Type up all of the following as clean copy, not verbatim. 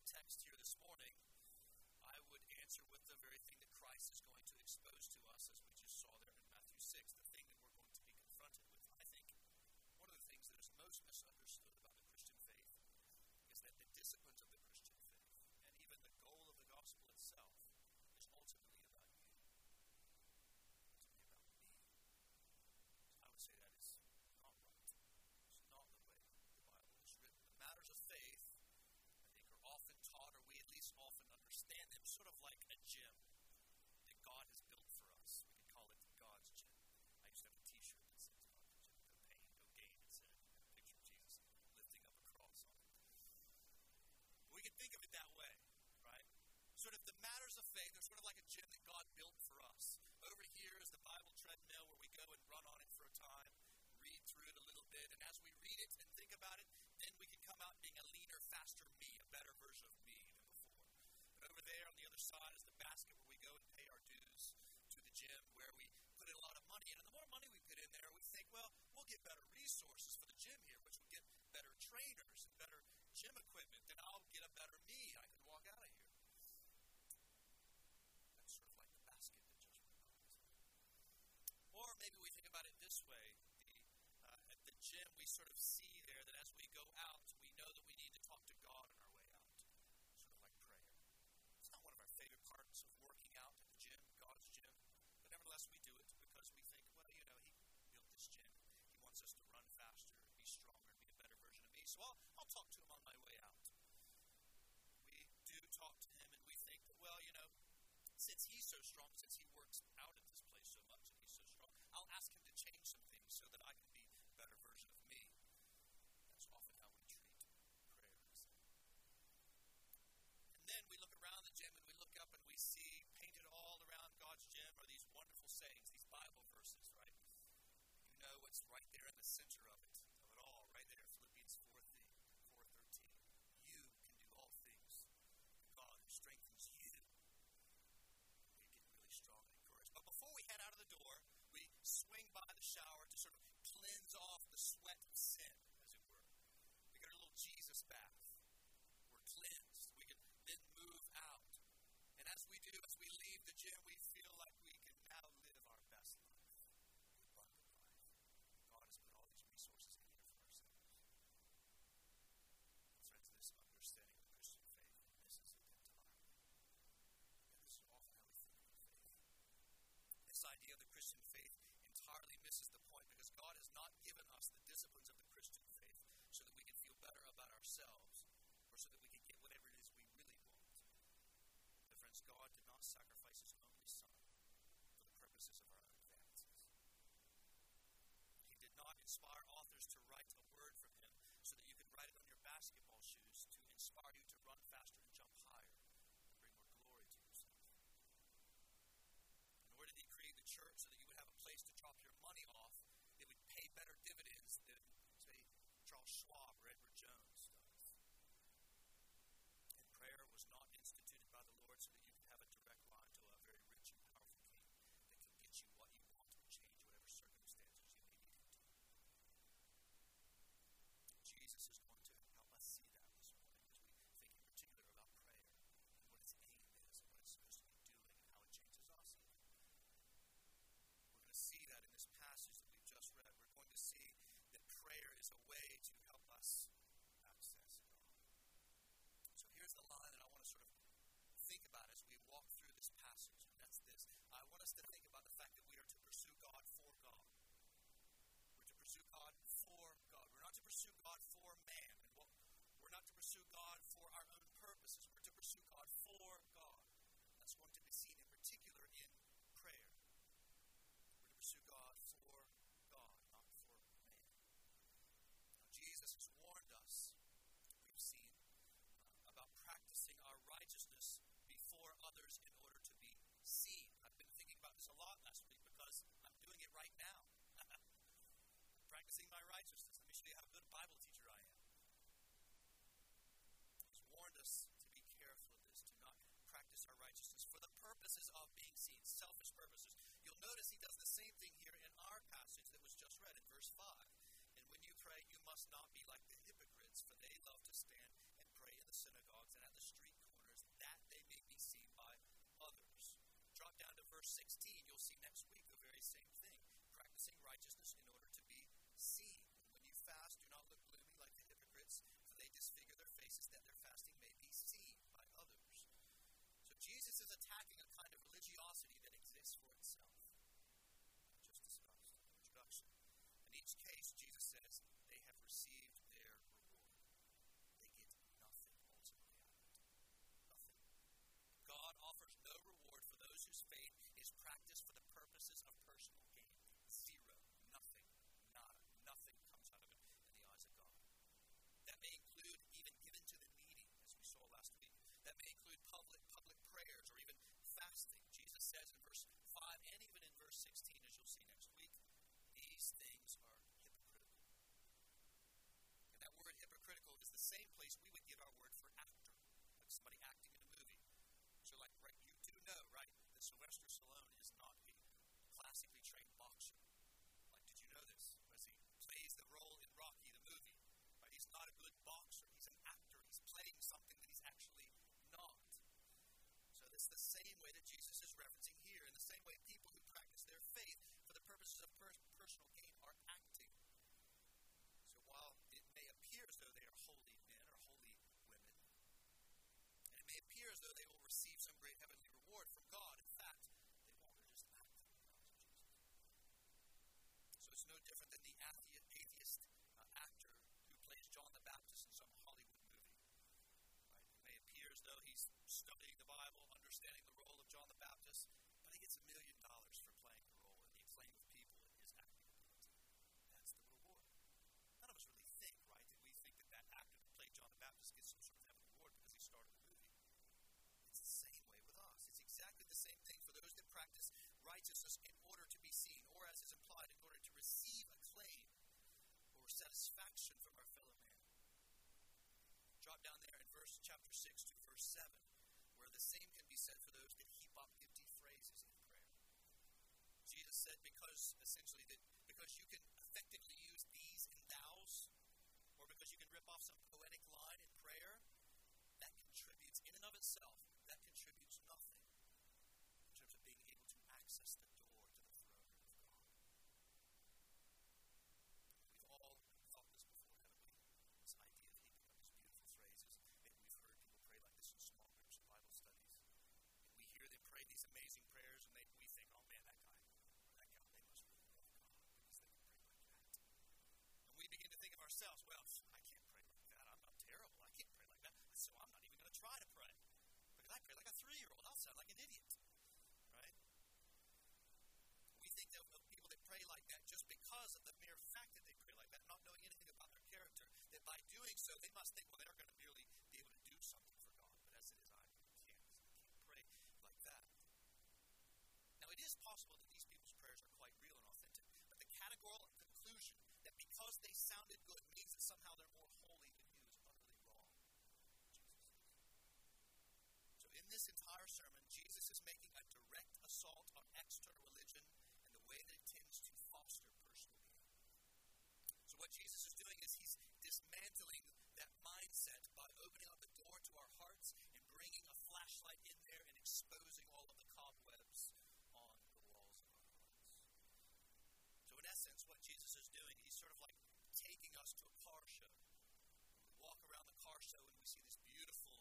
text here this morning, I would answer with the very thing that Christ is going to expose to us, as we just saw there in Matthew 6, the thing that we're going to be confronted with. I think one of the things that is most misunderstood about the Christian faith is that the disciplines of the Christian faith, and even the goal of the gospel itself, is ultimately about you. Ultimately about me. So I would say that is not right. It's not the way the Bible is written. The matters of faith, I think, are often taught, or we at least often understand them, sort of like a gym that God has built for us. We could call it God's gym. I used to have a t-shirt that says God's gym. No pain, no gain, it said. A picture of Jesus lifting up a cross on it. We can think of it that way, right? Sort of the matters of faith are sort of like a gym that God built for us. Over here is the Bible treadmill where we go and run on it for a time, read through it a little bit, and as we read it and think about it, then we can come out being a leaner, faster me, a better version of me than before. But over there on the other side is the basket where we go and pay our dues to the gym, where we put in a lot of money. And the more money we put in there, we think, well, we'll get better resources for the gym here, which will get better trainers and better gym equipment. Then I'll get a better me. I can walk out of here. That's sort of like the basket that just went on. Or maybe we think about it this way. At the gym, we sort of see there that as we go out, we know that we need to talk to God on our way out. Sort of like prayer. It's not one of our favorite parts of working out at the gym, God's gym. But nevertheless, we do it because we think, well, He built this gym. He wants us to run faster, be stronger, and be a better version of me. So I'll talk to Him on my way out. We do talk to Him, and we think that, well, since He's so strong, since He works out at this place so much, and He's so strong, I'll ask Him to change some things so that I can be a better version of me. That's often how we treat prayer. And then we look around the gym and we look up and we see painted all around God's gym are these wonderful sayings, these Bible verses, right? You know what's right there in the center of it all, right there, Philippians 4:13. You can do all things through God who strengthens you. We get really strong and encouraged. But before we head out of the door, we swing by the shower to sort of cleanse off the sweat of sin, as it were. We get a little Jesus bath. We're cleansed. We can then move out. And as we do, as we leave the gym, we feel like we can now live our best life, the abundant life. God has put all these resources in here for ourselves. Friends, this understanding of Christian faith misses it entirely. And this is often how we think of faith. This idea of the Christian faith entirely misses the point, because God has not given us the disciplines of the Christian faith so that we can feel better about ourselves or so that we can get whatever it is we really want. But friends, God did not sacrifice His only Son for the purposes of our own advances. He did not inspire authors to write a word from Him so that you could write it on your basketball shoes to inspire you to run faster and jump higher and bring more glory to yourself. Nor did He create the church so that you would have a place to chop your money off that would pay better dividends than, say, Charles Schwab or Edward Jones does. And prayer was not instituted by the Lord so that you could have a direct line to a very rich and powerful king that can get you what you want and change whatever circumstances you may need him to. Jesus is going to help us see that this morning as we think in particular about prayer and what its aim is and what it's supposed to be doing and how it changes us even. We're going to see that in this passage that we've just read. We're going to see that prayer is a way to help us access God. So here's the line that I want to sort of think about as we walk through this passage, and that's this. I want us to think about the fact that we are to pursue God for God. We're to pursue God for God. We're not to pursue God for man. And we're not to pursue God for our own purposes. We're to pursue God for God. That's going to be seen in particular in prayer. We're to pursue God for God, not for man. Now, Jesus has warned us, we've seen, about practicing our righteousness before others in order to be seen. I've been thinking about this a lot last week because I'm doing it right now. Practicing my righteousness. Let me show you how good a Bible teacher I am. He's warned us to be careful of this, to not practice our righteousness for the purposes of being seen, selfish purposes. You'll notice he does the same thing here in our passage that was just read in verse 5. And when you pray, you must not be like the hypocrites, for they love to stand and pray in the synagogues and at the street Sylvester Stallone is not a classically trained boxer. Like, did you know this? As he plays the role in Rocky, the movie, right? He's not a good boxer. He's an actor. He's playing something that he's actually not. So this is the same way that Jesus is referencing here. In the same way, people who practice their faith for the purposes of personal gain are acting. So while it may appear as though they are holy men or holy women, and it may appear as though they will receive some great heavenly reward from God, in fact, they won't. They're just acting in the eyes of Jesus. So it's no different than the atheist actor who plays John the Baptist in some Hollywood movie. Right? It may appear as though he's studying the Bible, understanding the role of John the Baptist, but he gets $1 million for playing the role and the acclaim of people and his acting ability. That's the reward. None of us really think, right, that we think that actor that played John the Baptist gets some sort of heavenly reward because he started the movie. It's the same way with us. It's exactly the same thing for those that practice righteousness in order to be seen, or as is implied, in order to receive acclaim or satisfaction from our fellow man. Drop down there in chapter 6 to verse 7, where the same can be said for those that heap up empty phrases in prayer. Jesus said because you can effectively use these and thous, or because you can rip off some poetic line in prayer, that contributes in and of itself, that contributes nothing in terms of being able to access the door to the throne room of God. We've all thought this before, haven't we? This idea of heaping up these beautiful phrases. Maybe we've heard people pray like this in small groups and Bible studies. And we hear them pray these amazing prayers, and we think, oh man, that guy or that gal, they must really love God because they can pray like that. And we begin to think of ourselves, well, I can't pray like that. I'm terrible. I can't pray like that. So I'm not even going to try to pray. Because I pray like a 3-year-old. I'll sound like an idiot. Right? We think that of people that pray like that just because of the mere fact that they pray like that, not knowing anything about their character, that by doing so, they must think, well, they're going to merely be able to do something for God. But as it is, I can't pray like that. Now, it is possible that these people's prayers are quite real and authentic, but the categorical conclusion that because they sounded good means that somehow they're more holy than you is utterly wrong. So in this entire sermon, Jesus is making a direct assault on external religion and the way that it tends to foster personal gain. So what Jesus is doing is he's dismantling that mindset by opening up the door to our hearts and bringing a flashlight in there and exposing all of the cobwebs on the walls of our hearts. So in essence, what Jesus is doing, he's sort of like taking us to a car show. We walk around the car show and we see this beautiful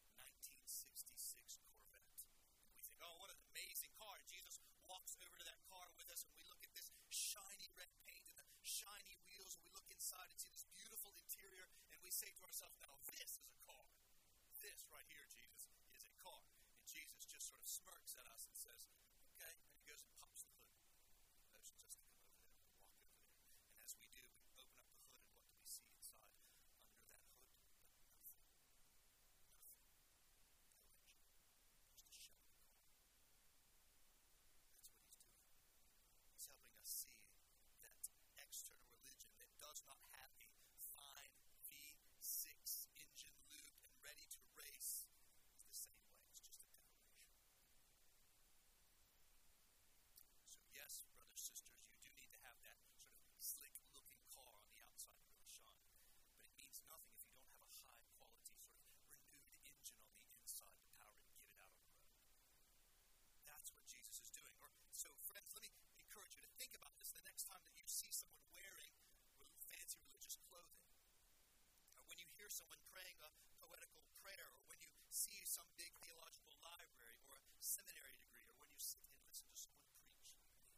1966 Corvette. And we think, oh, what an amazing car. And Jesus walks over to that car with us and we look at this shiny red paint and the shiny wheels, and we look inside and see this beautiful interior, and we say to ourselves, now this is a car. This right here, Jesus, is a car. And Jesus just sort of smirks at us and says, okay, and he goes and pops the hood. Motions us to come over there and walk over there. And as we do, we open up the hood, and what do we see inside? Under that hood, nothing. Nothing. No engine. Just a shell of a car. That's what he's doing. He's helping us see that external religion that does not have a fine V6 engine lubed and ready to race is the same way. It's just a decoration. So yes, brothers, sisters, you do need to have that sort of slick-looking car on the outside to really shine. But it means nothing if you don't have a high-quality, sort of renewed engine on the inside to power it and get it out on the road. That's what Jesus is doing. So, friends, let me encourage you to think about this the next time that you see someone wearing fancy religious clothing, or when you hear someone praying a poetical prayer, or when you see some big theological library or a seminary degree, or when you sit and listen to someone preach like me.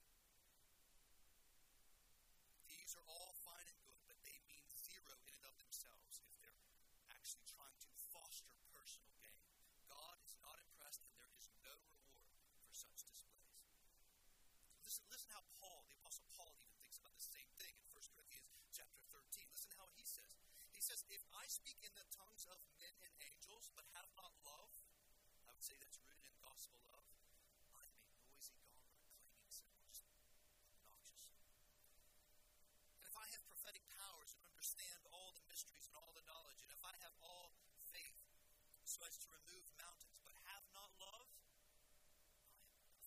These are all fine and good, but they mean zero in and of themselves if they're actually trying to foster personal gain. God is not impressed, and there is no reward for such displays. Listen how the Apostle Paul even thinks about the same thing in 1 Corinthians chapter 13. Listen how he says. He says, if I speak in the tongues of men and angels, but have not love, I would say that's rooted in gospel love. I'm a noisy gong or a clanging cymbal, just obnoxious. And if I have prophetic powers and understand all the mysteries and all the knowledge, and if I have all faith so as to remove mountains, but have not love, I am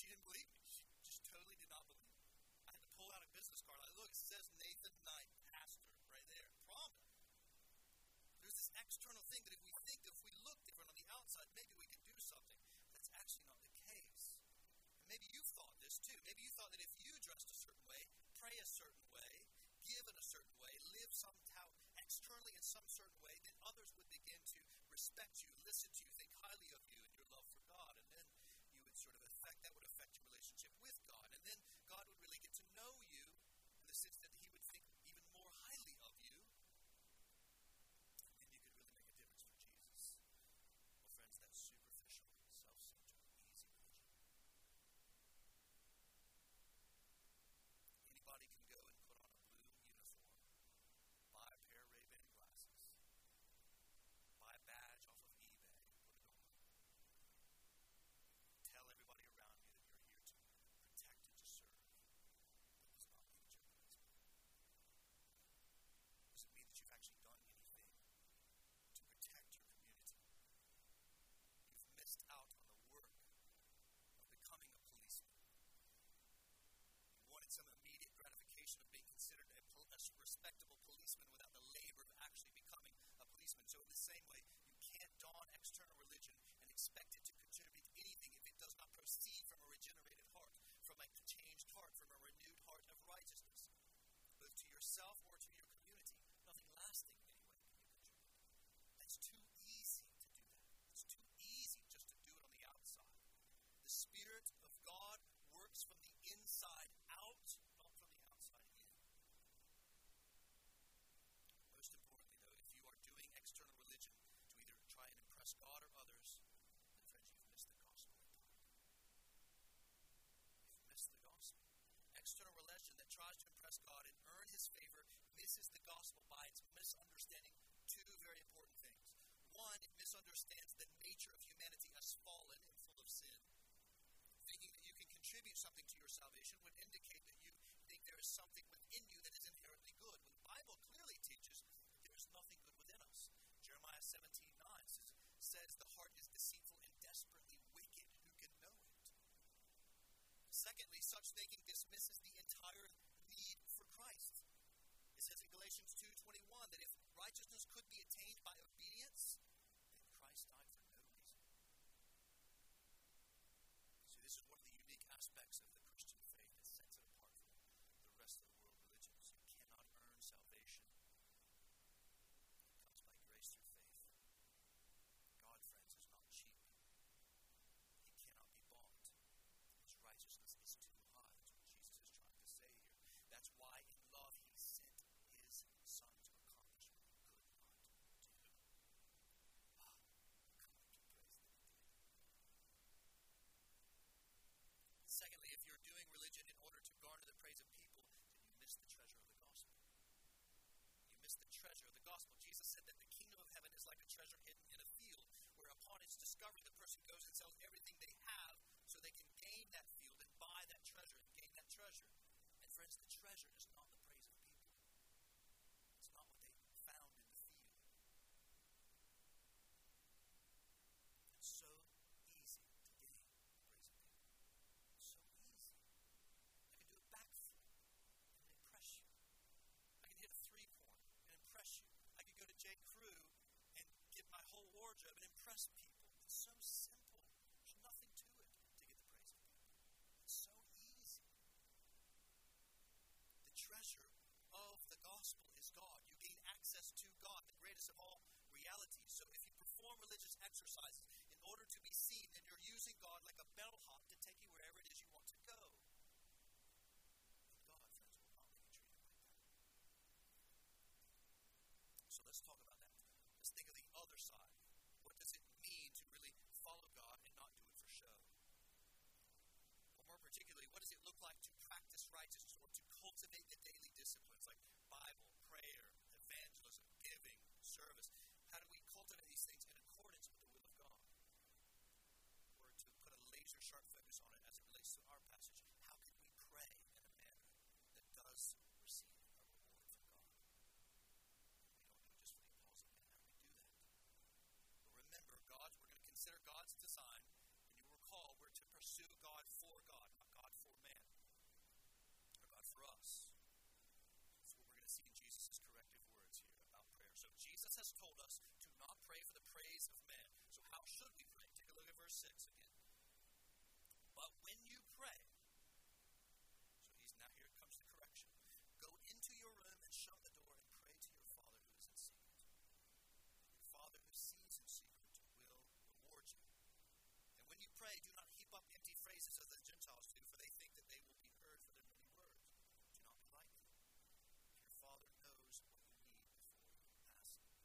She didn't believe me. She just totally did not believe me. I had to pull out a business card. Like, look, it says Nathan Knight, pastor, right there. Promise. There's this external thing that if we think that if we look different on the outside, maybe we can do something. That's actually not the case. And maybe you've thought this too. Maybe you thought that if you dressed a certain way, pray a certain way, give in a certain way, live somehow externally in some certain way, then others would begin to respect you, listen to you, think highly of you and your love for God. And then you would sort of that would affect your relationship with God. And then God would really get to know you in the sense that he would think even more highly of you. And you could really make a difference for Jesus. Well, friends, that's superficial, self-centered, easy religion. Anybody can go and put on a blue uniform, buy a pair of Ray-Ban glasses, buy a badge off of eBay, put it on. Tell everybody around you that you're here to protect and to serve. That does not mean that you're policemen. It doesn't mean that you've actually done anything to protect your community. You've missed out on the work of becoming a policeman. You wanted some immediate gratification of being considered a respectable policeman without the labor of actually becoming a policeman. So in the same way, you can't don external religion and expect it to contribute anything if it does not proceed from a regenerated heart, from a changed heart, from a renewed heart of righteousness, both to yourself or to your community. Nothing lasting anyway can you contribute. That's too easy to do that. It's too easy just to do it on the outside. The Spirit of God works from the inside out, not from the outside in. Most importantly, though, if you are doing external religion to either try and impress God or others, then, friends, you've missed the gospel entirely. You've missed the gospel. External religion that tries to impress God and earn his favor misses the gospel by its misunderstanding two very important things. One, it misunderstands the nature of humanity as fallen and full of sin. Thinking that you can contribute something to your salvation would indicate that you think there is something within you that is inherently good, when the Bible clearly teaches that there is nothing good within us. Jeremiah 17:9 says the heart is deceitful and desperately wicked. Who can know it? Secondly, such thinking dismisses the entire need for Christ. It says in Galatians 2:21 that if righteousness could be attained by obedience, then Christ died for no reason. See, this is one of the unique aspects of the Christian faith that sets it apart from the rest of the world religions. You cannot earn salvation. It comes by grace through faith. God, friends, is not cheap. He cannot be bought. His righteousness is too high. That's what Jesus is trying to say here. That's why in love he sent his Son to accomplish what he could not do. Come on, give praise that he did. Secondly, if you're doing religion in order to garner the praise of people, then you miss the treasure of the gospel. You miss the treasure of the gospel. Jesus said that the kingdom of heaven is like a treasure hidden in a field, where upon its discovery the person goes and sells everything they have so they can gain that field and buy that treasure and gain that treasure. And friends, the treasure is not the praise of people. It's not what they found in the field. It's so easy to gain the praise of people. It's so easy. I can do a backflip and impress you. I can hit a three-point and impress you. I could go to J. Crew and get my whole wardrobe and impress people. It's so simple. There's nothing to it to get the praise of people. It's so easy. The treasure of the gospel is God. You gain access to God, the greatest of all realities. So if you perform religious exercises in order to be seen, then you're using God like a bellhop to take you wherever it is you want to go. And God, friends, will not let you treat him like that. So let's talk about that. Let's think of the other side. What does it mean to really follow verse 6 again. But when you pray, now here comes the correction. Go into your room and shut the door and pray to your Father who is in secret. Your Father who sees in secret will reward you. And when you pray, do not heap up empty phrases as the Gentiles do, for they think that they will be heard for their many words. Do not be like them. Your Father knows what you need before you ask Him.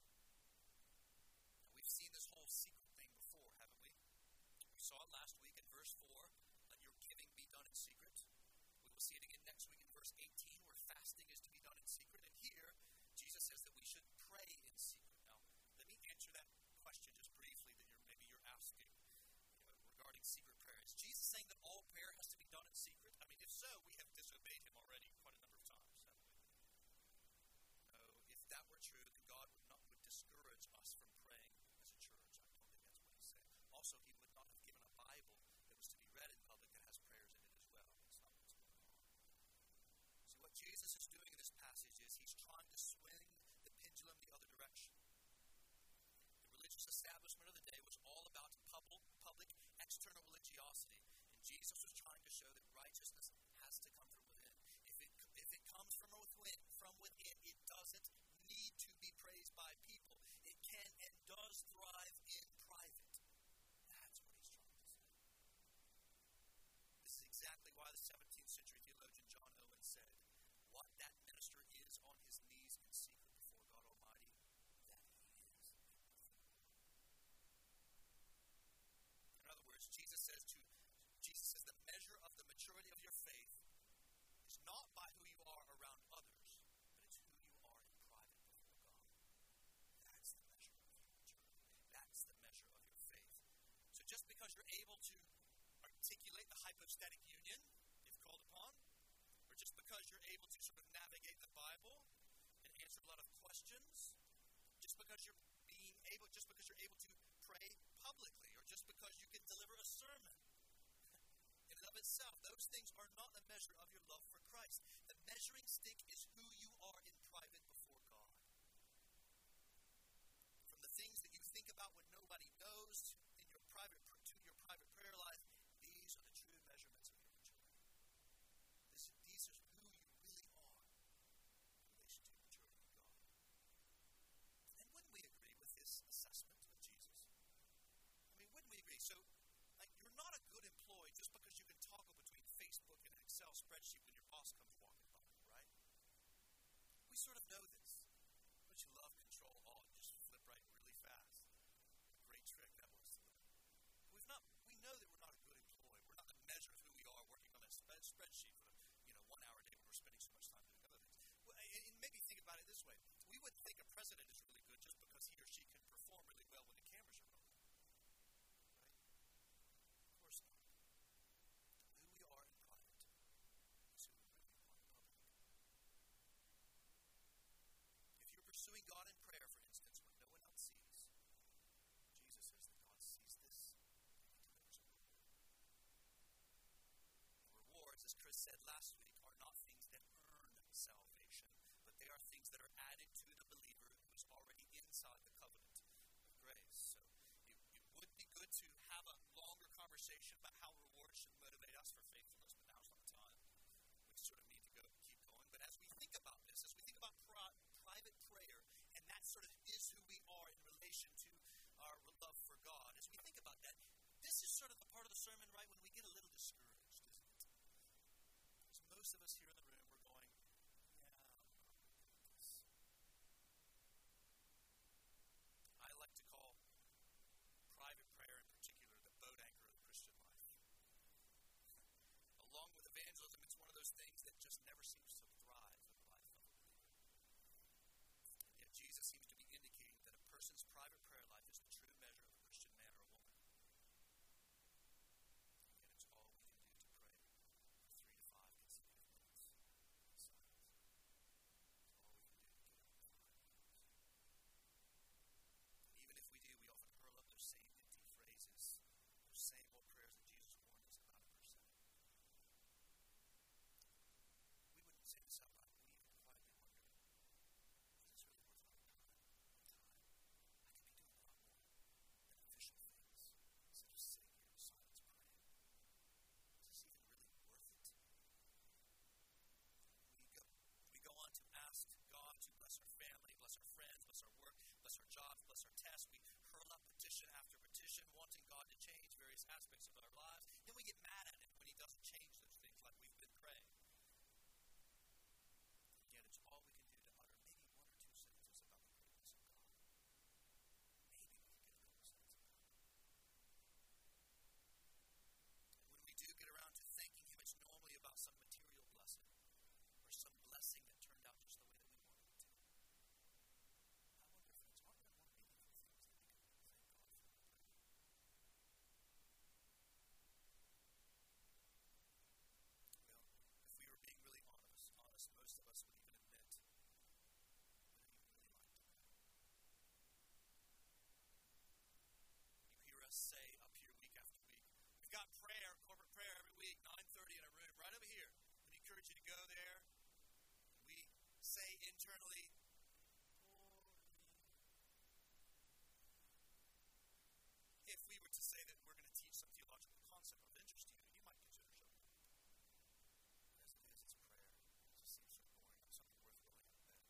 Now, we've seen this whole secret thing before, haven't we? We saw it last week in verse 4. Let your giving be done in secret. We'll see it again next week in verse 18, where fasting is to be done in secret. And here, Jesus says that we should pray in secret. Now, let me answer that question just briefly that you're asking regarding secret prayer. Is Jesus saying that all prayer has to be done in secret? I mean, if so, we have disobeyed Him already quite a number of times, haven't we? No, if that were true, then God would discourage us from praying as a church. I don't think that's what He's saying. Also, He would not have given a Bible that was to be read in public that has prayers in it as well. That's not what's going on. See, what Jesus is doing in this passage is He's trying to swing the pendulum the other direction. The religious establishment of the day was all about public external religiosity, and Jesus was trying to show that righteousness has to come from within. If it comes from within, it doesn't need to be praised by people. It can and does thrive in private. That's what He's trying to say. This is exactly why the 17th century theologian John Owen said, what that minister is on his knees in secret before God Almighty, that he is and nothing more. In other words, Jesus says the measure of the maturity of your faith is not by who you are around others, but it's who you are in private before God. That's the measure of your maturity. That's the measure of your faith. So just because you're able to articulate the hypostatic union, if called upon, or just because you're able to sort of navigate the Bible and answer a lot of questions, just because you're able to pray publicly, or just because you can deliver a sermon, in and of itself, those things are not a measure of your love for Christ. The measuring stick is who you are in private before God. From the things that you think about when nobody knows to your private prayer life, these are the true measurements of your maturity. These are who you really are in relation to your maturity in God. And wouldn't we agree with this assessment of Jesus? I mean, wouldn't we agree? So, you're not a good employee just because you can toggle between Facebook and an Excel spreadsheet when your boss comes walking by, right? We sort of know this. Don't you love Control Alt? Just flip right really fast. Great trick that was to them. We know that we're not a good employee. We're not the measure of who we are working on that spreadsheet for the 1 hour a day when we're spending so much time doing other things. Well, and maybe think about it this way. We wouldn't think a president is really good just because he or she can perform really well when the cameras are rolling. Of course not. Who we are in private is who we really are in public. If you're pursuing God in prayer, for instance, when no one else sees, Jesus says that God sees this and He delivers a reward. The rewards, as Chris said last week, are not things that earn salvation, but they are things that are added to the believer who is already inside the covenant of grace. So it would be good to have a longer conversation about how rewards should motivate us for faithfulness, but now's not the time. We sort of need to keep going. But as we think about this, as we think about private prayer, and that sort of is who we are in relation to our love for God, as we think about that, this is sort of the part of the sermon, right, when we get a little discouraged, isn't it? Because most of us here in the room, we're going, yeah, I'm not really good at this. I like to call private prayer in particular the boat anchor of the Christian life. Along with evangelism, it's one of those things that just never seems to thrive in the life of a believer. And yet Jesus seems to be indicating that a person's private prayer life is the true measure of a Christian man or a woman. And yet it's all we can do to pray for 3 to 5 consecutive minutes. ask God to bless our family, bless our friends, bless our work, bless our jobs, bless our tests. We hurl up petition after petition, wanting God to change various aspects of our lives. Then we get mad at him when he doesn't change those things like we've been praying. And yet it's all we can do to utter maybe one or two sentences about the greatness of God. Maybe we can get a couple sentences about it. And when we do get around to thanking him, it's normally about some material blessing or some blessing that turned out just the way that we wanted it to. I wonder, friends, aren't there more meaningful things that we can thank God for? Well, if we were being really honest, most of us would even admit we don't even really like to pray. You hear us say up here week after week, we've got prayer, corporate prayer every week, 9:30 in a room right over here. I encourage you to go there. And we say internally, if we were to say that we're going to teach some theological concept of interest to you, you might consider showing up. But as it is, it's prayer. It just seems so boring. Not something worth rolling out of bed.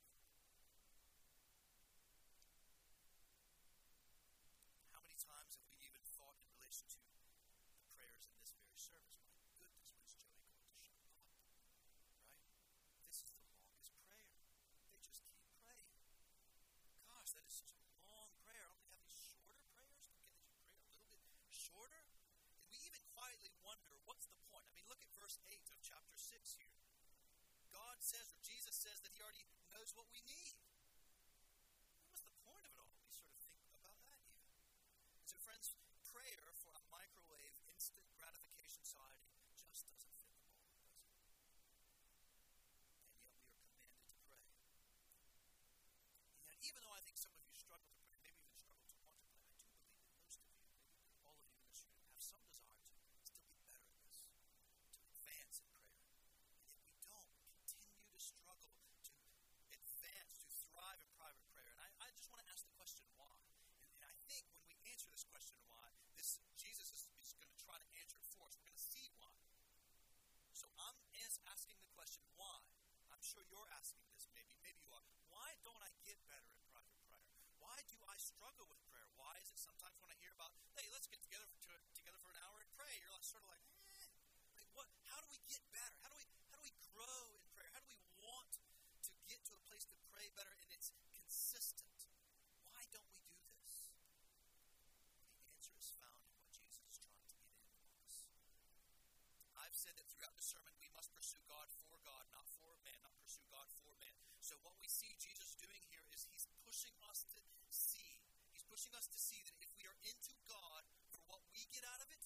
How many times have we even thought in relation to the prayers in this very service? My goodness, when's Joey going to show up? Right? This is the longest prayer. They just keep praying. Gosh, that is such a long prayer. Don't they have these shorter prayers? Can't they just pray a little bit shorter? And we even quietly wonder, what's the point? I mean, look at verse 8 of chapter 6 here. God says, or Jesus says, that he already knows what we need. What's the point of it all? We sort of think about that even. And so, friends, prayer for a microwave, instant gratification society just doesn't fit the mold, does it? And yet we are commanded to pray. And yet, even though I think some of you struggle to pray, maybe even struggle to want to pray, I do believe that most of you, maybe all of you in this room, have some desire to still be better at this, to advance in prayer. And if we don't, we continue to struggle to advance, to thrive in private prayer. And I just want to ask the question, why? And I think when we answer this question, why, Jesus is going to try to answer it for us. We're going to see why. So I'm asking the question, why? I'm sure you're asking this, maybe you are. Why don't I get better in private prayer? Why do I struggle with prayer? Why is it sometimes when I hear about, hey, let's get together for an hour and pray, you're like, sort of like, like what? How do we get better? How do we grow in prayer? How do we want to get to a place to pray better and it's consistent? Why don't we do this? The answer is found in what Jesus is trying to get in on us. I've said that throughout the sermon, we must pursue God for God, not for man, not pursue God for man. So what we see Jesus doing here is he's pushing us to see. He's pushing us to see that if we are into God for what we get out of it,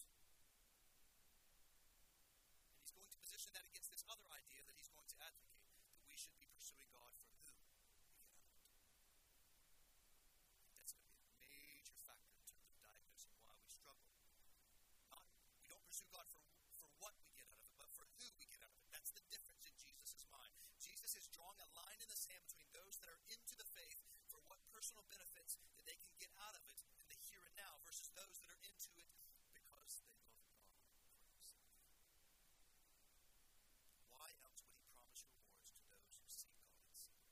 and he's going to position that against this other idea that he's going to advocate, that we should be pursuing God for who we get out of it. That's going to be a major factor in terms of diagnosing why we struggle. We don't pursue God for what we get out of it, but for who we get out of it. That's the difference in Jesus' mind. Jesus is drawing a line in the sand between those that are into the faith for what personal benefits that they can get out of it in the here and now versus those that are into it because they love God for himself. Why else would he promise rewards to those who seek God in secret?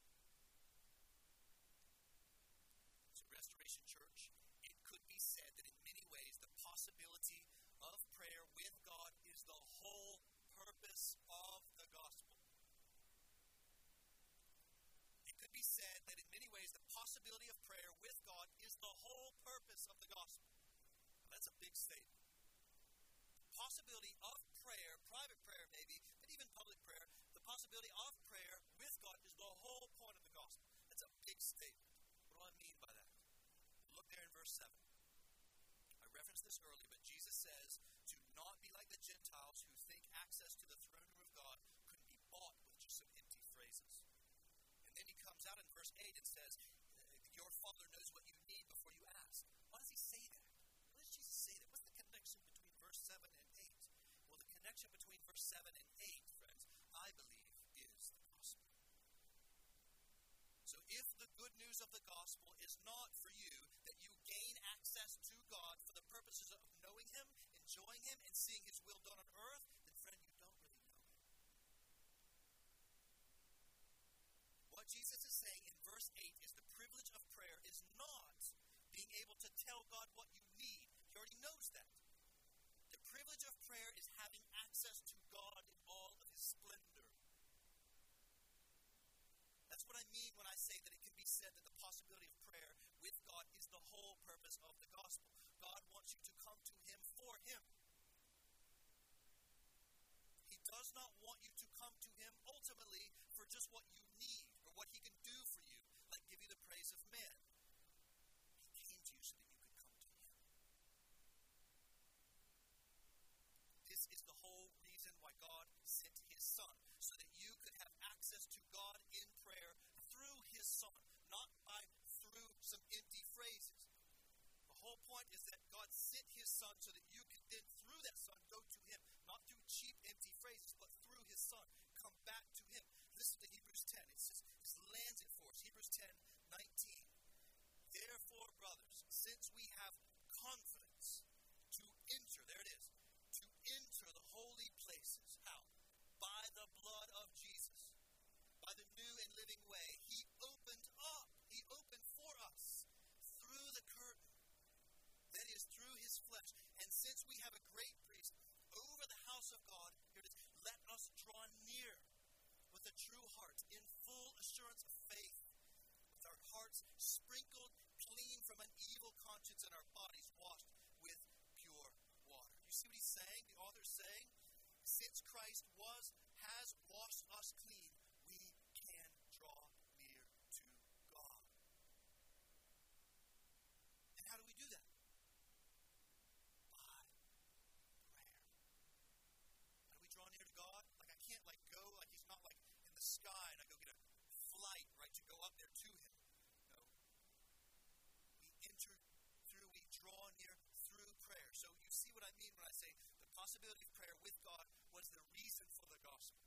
So Restoration Church, it could be said that in many ways the possibility of prayer with God is the whole purpose of the gospel. It could be said that in many ways the possibility of prayer with God is the whole purpose of the gospel. Now, that's a big statement. The possibility of prayer, private prayer maybe, but even public prayer, the possibility of prayer with God is the whole point of the gospel. That's a big statement. What do I mean by that? Look there in verse 7. I referenced this earlier, but Jesus says to not be like the Gentiles who think access to the throne room of God could be bought with just some empty phrases. And then he comes out in verse 8 and says, your Father knows what you need before you ask. Why does he say that? Why does Jesus say that? What's the connection between verse 7 and 8? Well, the connection between verse 7 and 8, friends, I believe, is the gospel. So if the good news of the gospel is not for you that you gain access to God for the purposes of knowing him, enjoying him, and seeing his will done on earth, then friend, you don't really know him. purpose of the gospel. God wants you to come to him for him. He does not want you to come to him ultimately for just what you need or what he can do for you, like give you the praise of men. He came to you so that you could come to him. This is the whole reason why God sent his son, so that you could have access to God in prayer through his son, not through some empty phrases. The whole point is that God sent his son so that you could then, through that son, go to him, not through cheap, empty phrases, but through his son, come back to him. Listen to Hebrews 10. This lands it for us. Hebrews 10:19. Therefore, brothers, since we have confidence to enter, there it is, to enter the holy places. How? By the blood of Jesus. By the new and living way. He opened for us through the curtain. That is, through his flesh. And since we have a great priest over the house of God, here it is, let us draw near with a true heart, in full assurance of faith, with our hearts sprinkled clean from an evil conscience and our bodies washed with pure water. You see what he's saying? The author's saying, since Christ has washed us clean, we can draw near to God. And how do we do that? By prayer. How do we draw near to God? Like I can't go, like he's not like in the sky and I go get a flight, right, to go up there to him. No. We draw near through prayer. So you see what I mean when I say the possibility of prayer with God was the reason for the gospel.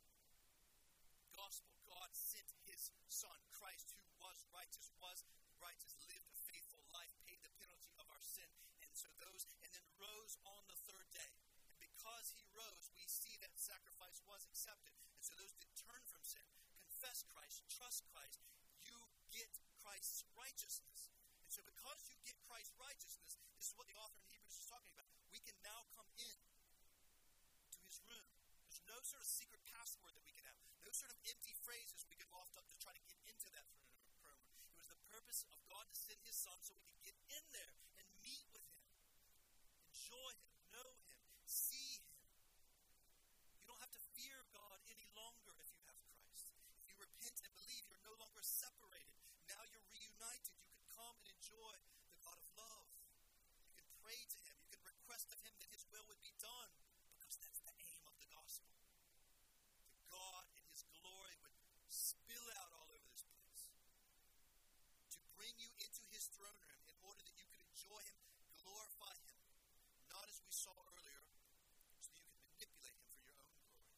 God sent his son, Christ, who was righteous, lived a faithful life, paid the penalty of our sin, and then rose on the third day. And because he rose, we see that sacrifice was accepted. And so those that turn from sin, confess Christ, trust Christ, you get Christ's righteousness. And so because you get Christ's righteousness, this is what the author in Hebrews is talking about. We can now come in to his room. There's no sort of secret password that we can have. No sort of empty phrases we could loft up to try to get into that throne room. It was the purpose of God to send his son so we could get in there and meet with him, enjoy him, know him, see him. You don't have to fear God any longer if you have Christ. If you repent and believe, you're no longer separated. Now you're reunited. You can come and enjoy the God of love. You can pray to him. You can request of him that his will would be done, because that's the aim of the gospel. That God in his glory would spill out all over this place. To bring you into his throne room in order that you could enjoy him, glorify him. Not as we saw earlier, so that you can manipulate him for your own glory.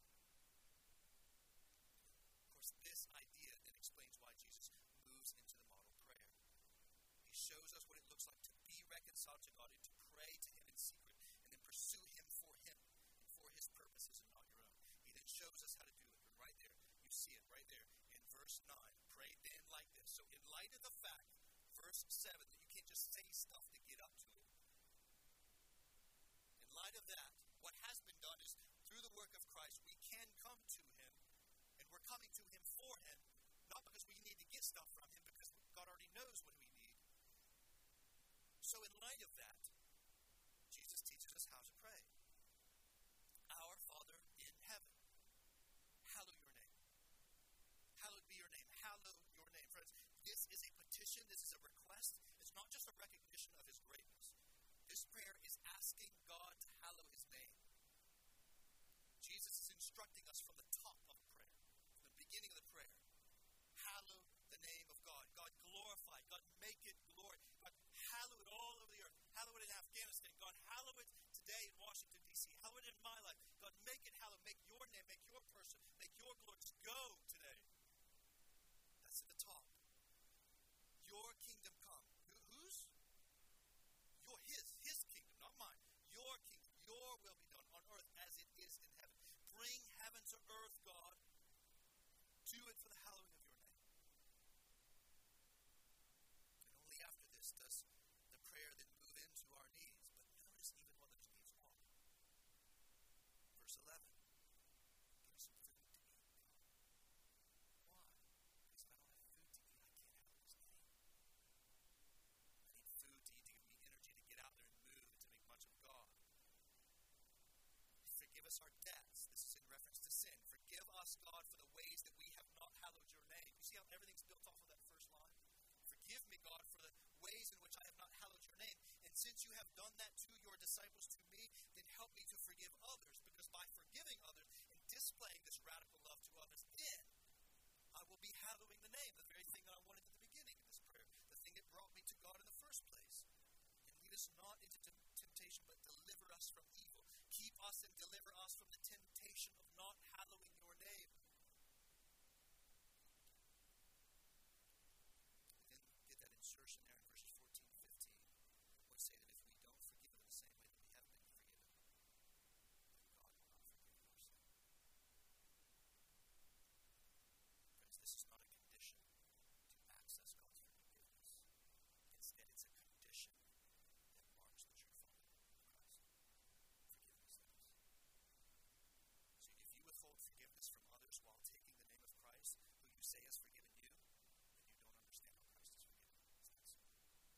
Of course, this idea then explains why Jesus moves into the model prayer. He shows us what it looks like to be reconciled to God and to pray to him in secret and then pursue him and for his purposes and not your own. He then shows us how to do it. And right there, you see it right there in verse 9. Pray then like this. So in light of the fact, verse 7, that you can't just say stuff to get up to it. In light of that, what has been done is through the work of Christ, we can come to him, and we're coming to him for him, not because we need to get stuff from him, because God already knows what we need. So in light of that, Jesus teaches us how to pray. Our Father in heaven, hallowed your name. Hallowed be your name. Hallowed your name. Friends, this is a petition. This is a request. It's not just a recognition of his greatness. This prayer is asking God to hallow his name. Jesus is instructing us from the top of prayer, from the beginning of the prayer. Hallow the name of God. God glorify. God make it glory. God hallow it all over the earth. Hallow it in Afghanistan. God hallow it today in Washington, us our debts. This is in reference to sin. Forgive us, God, for the ways that we have not hallowed your name. You see how everything's built off of that first line? Forgive me, God, for the ways in which I have not hallowed your name. And since you have done that to your disciples, to me, then help me to forgive others. Because by forgiving others and displaying this radical love to others, then I will be hallowing the name, the very thing that I wanted at the beginning of this prayer, the thing that brought me to God in the first place. And lead us not into temptation, but deliver us from evil. Keep us and deliver us from the temptation of not hallowing your name. And then get that insertion there in verses 14 and 15. We say that if we don't forgive in the same way that we have been forgiven, then God will not forgive our sin. Friends, this is not a condition to access God's forgiveness. Instead, it's a condition that marks the true follower of Christ. Forgiveness, that is. So if you withhold forgiveness from others while taking the name of Christ, who you say has forgiven you, then you don't understand how Christ has forgiven you. It's that simple.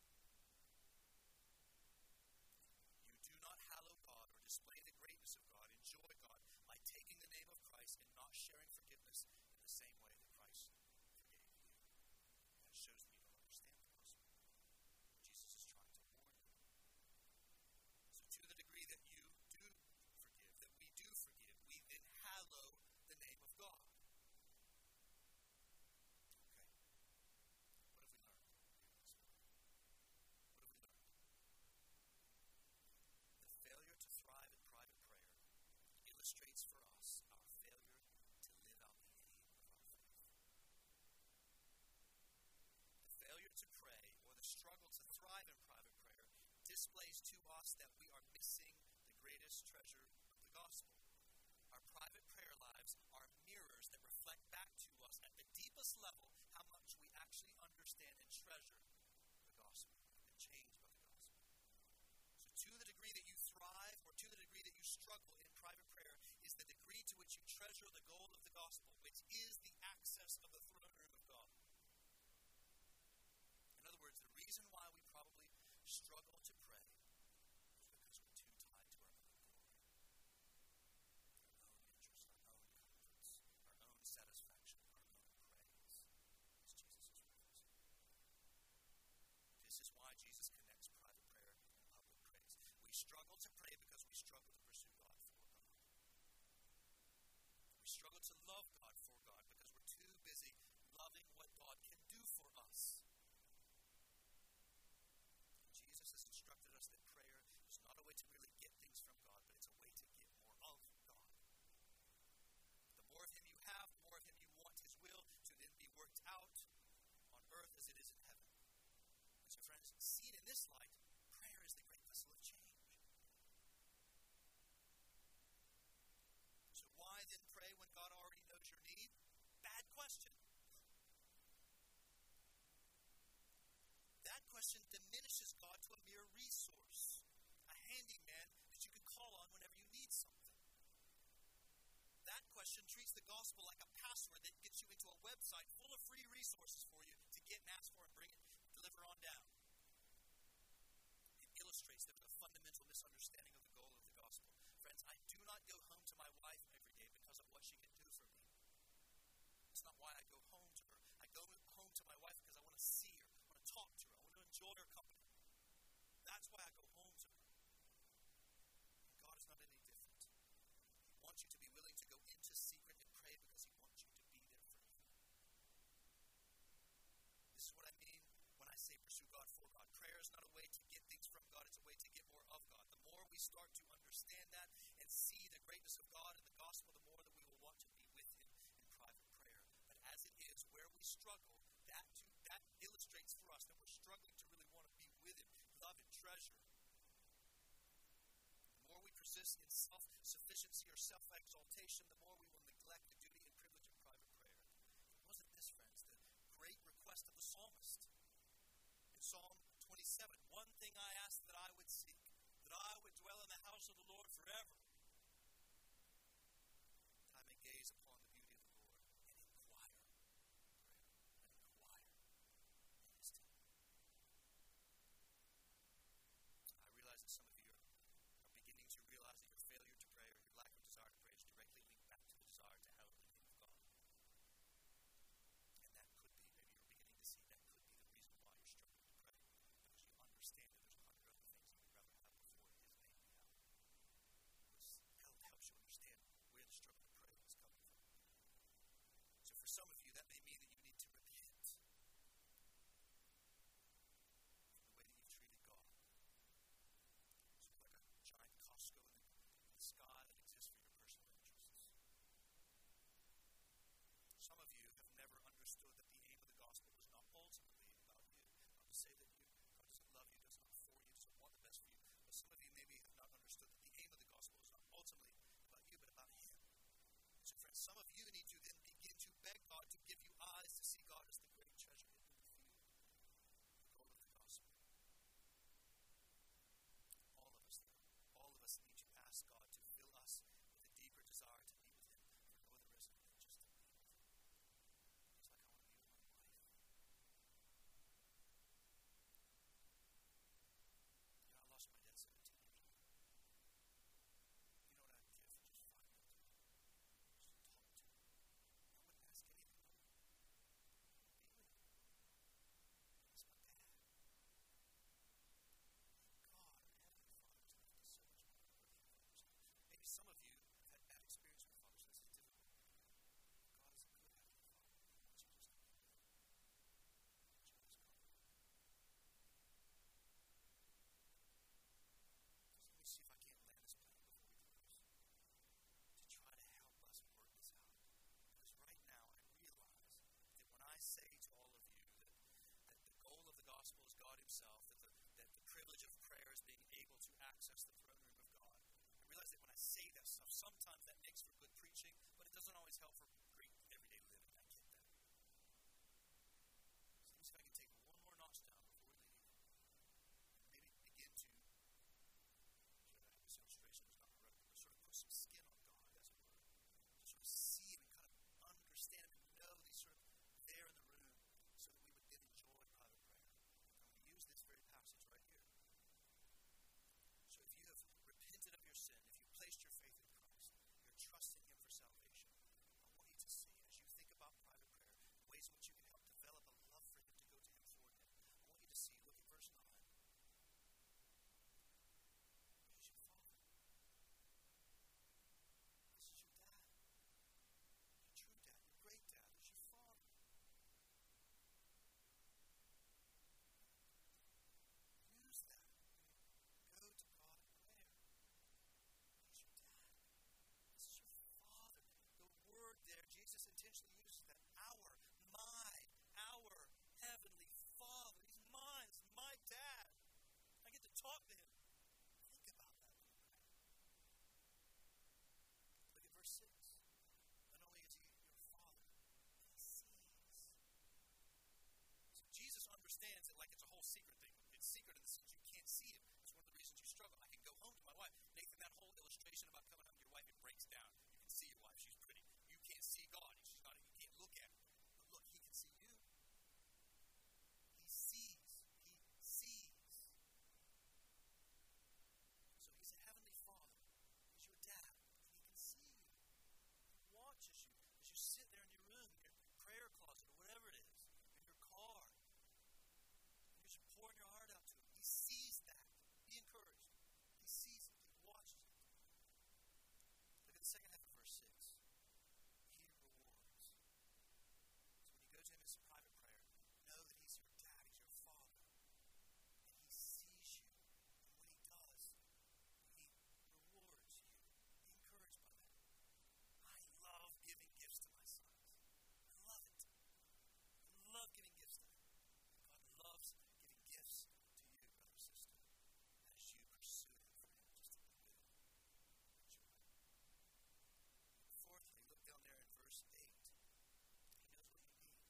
You do not hallow God or display the greatness of God, enjoy God, by taking the name of Christ and not sharing forgiveness in the same way that Christ forgave you. That shows that you don't understand the gospel. Jesus is trying to warn you. So to the degree that you do forgive, that we do forgive, we then hallow the name of God. Okay. What have we learned here this morning? What have we learned? The failure to thrive in private prayer illustrates for us our failure to live out the aim of our faith. The failure to pray or the struggle to thrive in private prayer displays to us that we are missing the greatest treasure of the gospel. Our private prayer lives are mirrors that reflect back to us at the deepest level how much we actually understand and treasure the gospel and changed by the gospel. So to the degree that you thrive or to the degree that you struggle in private prayer is the degree to which you treasure the goal of the gospel, which is the access of the throne room of God. In other words, the reason why we probably struggle to pray is because we're too tied to our own glory, our own interest, our own comforts, our own satisfaction, our own praise, as Jesus is referencing. This is why Jesus connects private prayer and public praise. We struggle to pray because we struggle to pursue God for God. We struggle to love God for God because we're too busy loving what God can do for us. Jesus has instructed us that prayer is not a way to really get things from God, but it's a way to get more of God. The more of Him you have, the more of Him you want His will to then be worked out on earth as it is in heaven. And so, friends, seen in this light, prayer is the great vessel of change. So why then pray when God already knows your need? Bad question. That question diminishes God to a mere resource, a handyman that you can call on whenever you need something. That question treats the gospel like a password that gets you into a website full of free resources for you to get and ask for and bring it, deliver on down. It illustrates there's a fundamental misunderstanding of the goal of the gospel. Friends, I do not go home to my wife every day because of what she can do for me. It's not why I go home to her. I go home to my wife because I want to see her, I want to talk to her, I want to enjoy her company. That's why I go home to her. And God is not any different. He wants you to be willing to go into secret and pray because He wants you to be there for Him. This is what I mean when I say pursue God for God. Prayer is not a way to get things from God, it's a way to get more of God. The more we start to understand that and see the greatness of God and the gospel, the more that we will want to be with Him in private prayer. But as it is, where we struggle, that illustrates for us that we're struggling to really want to be with Him, love and treasure. The more we persist in self-sufficiency or self-exaltation, the more we will neglect the duty and privilege of private prayer. Wasn't this, friends, the great request of the psalmist? In Psalm 27, one thing I ask that I would seek, that I would dwell in the house of the Lord forever, that I may gaze upon the beauty of the Lord and inquire in His temple. I realize that some of you are beginning to realize that your failure to pray or your lack of desire access the throne room of God. I realize that when I say that stuff, sometimes that makes for good preaching, but it doesn't always help for great everyday living. I get that. So let me see if I can take one more notch down before we leave. And maybe begin to, this illustration was not heretical, but sort of put some skin on God, as it were. To sort of see and kind of understand and know these sort of there in the room so that we would then enjoy private prayer. I'm going to use this very passage right here. So if you have repented of your sin, if you've placed your faith in Christ, you're trusting Him for salvation, I want you to see, as you think about private prayer, ways in which you can help develop a love for Him to go to Him for Him. I want you to see, look at verse 9. He's your Father. This is your dad. Your true dad, your great dad. This is your Father. Use that. Go to God in prayer. He's your dad. This is your Father. The word there, Jesus intentionally uses that. Our Heavenly Father. He's mine. He's my dad. I get to talk to Him. Think about that when you pray. Look at verse 6. Not only is He your Father, He sees. So Jesus understands it like it's a whole secret thing. It's secret in the sense you can't see Him. It's one of the reasons you struggle. I can go home to my wife. Nathan, that whole illustration about coming home to your wife, it breaks down. You can see your wife. She's pretty. You can't see God. She's not. You can't look at her. But look, He can see you. He sees. He sees. So He's a heavenly Father. He's your dad. And He can see you. He watches you as you sit there in your room, in your prayer closet, or whatever it is, in your car. And you're just pouring your heart out to Him. He sees that. Be encouraged. He sees it. He watches it. Look at the second half of verse 6. He rewards. So when you go to Him, it's a private prayer. Know that He's your dad. He's your Father. And He sees you. And when He does, He rewards you. Be encouraged by that. I love giving gifts to my sons. I love it. I love giving gifts to them. And God loves giving gifts to you, brother or sister, as you pursue Him for Him, just to be with Him. Enjoy. Fourthly, look down there in verse 8. He knows what you need.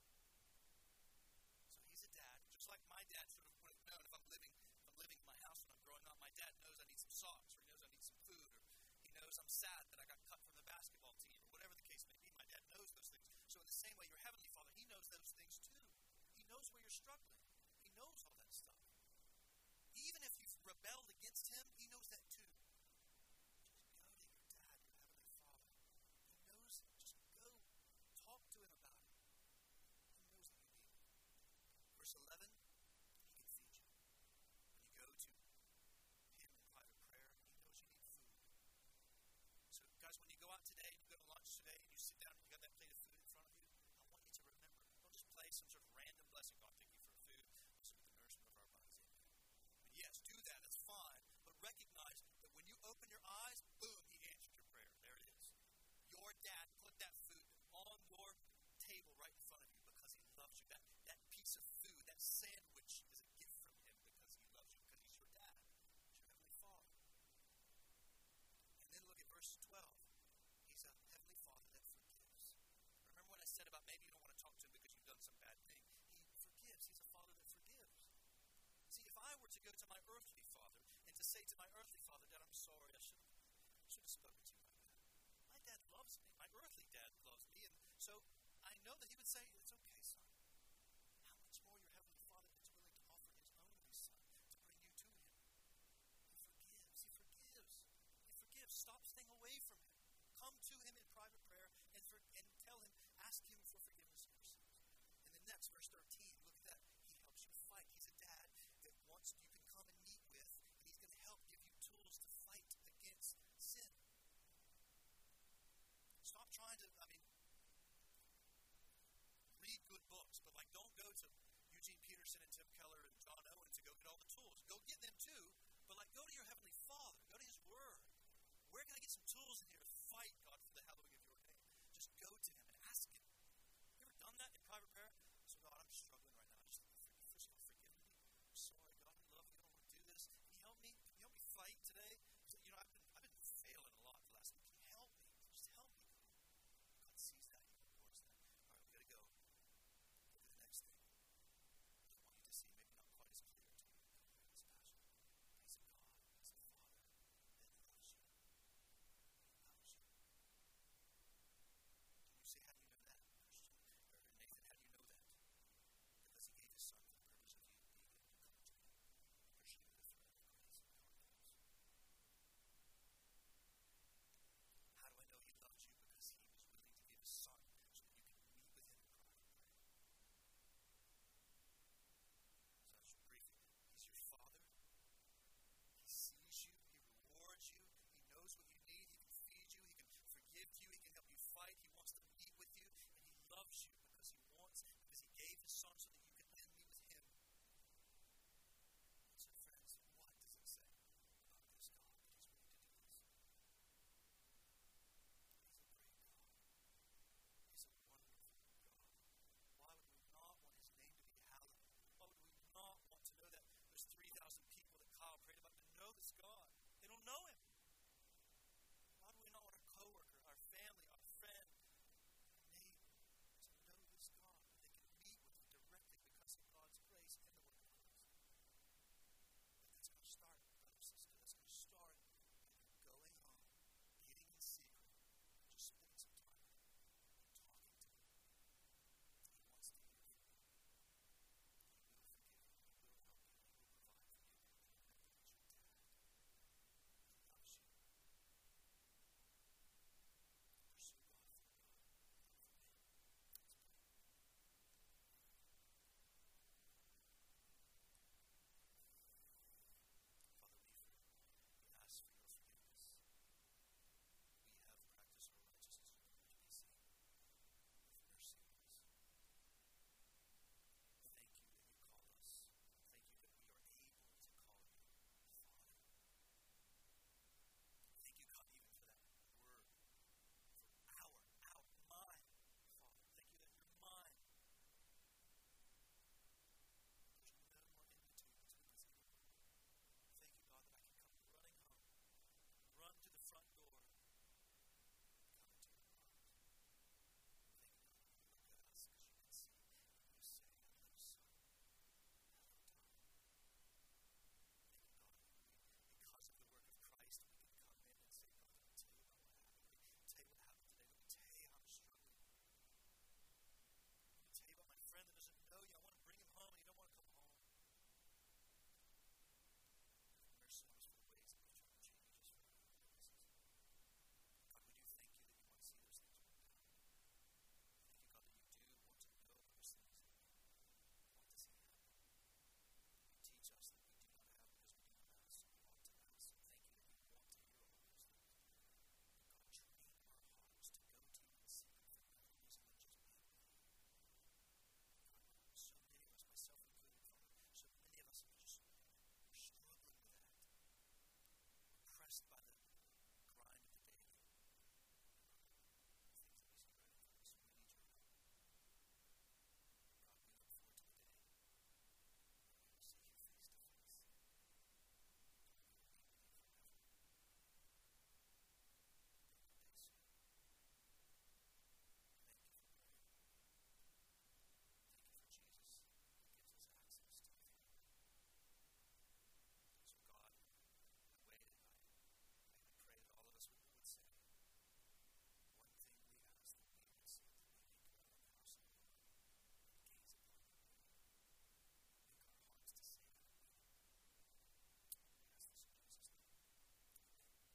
So He's a dad, just like my dad sort of would have known if I'm living in my house when I'm growing up. My dad knows I need some socks, or he knows I need some food, or he knows I'm sad that I got cut from the basketball team, or whatever the case may be. My dad knows those things. So in the same way, your Heavenly Father, He knows those things too. He knows where you're struggling. He knows all that stuff. Even if you've rebelled against Him, He knows that too. Just go to your dad, your Heavenly Father. He knows it. Just go talk to Him about it. He knows that you need it. Verse 11, He can feed you. When you go to Him in private prayer, He knows you need food. So guys, when you go out today, you go to lunch today, and you sit down and you got that plate of food in front of you, I want you to remember, don't just play some sort of random blessing. God, thank you for food. Also with the nourishment of our bodies. Amen. And yes, do that. That's fine. But recognize that when you open your eyes, boom, He answered your prayer. There it is. Your dad put that food on your table right in front of you because He loves you. That piece of food, that sandwich is a gift from Him because He loves you, because He's your dad. He's your Heavenly Father. And then look at verse 12. He's a Heavenly Father that forgives. Remember what I said about maybe you don't want to talk to Him because you've done some bad thing. He forgives. He's a Father that forgives. See, if I were to go to my earthly father and to say to my earthly father, Dad, I'm sorry, I should have spoken to you like that. My dad loves me. My earthly dad loves me. And so I know that he would say, it's okay, son. How much more your Heavenly Father is willing to offer His only Son to bring you to Him. He forgives. He forgives. He forgives. Stop staying away from Him. Come to Him in private prayer and tell Him, ask Him for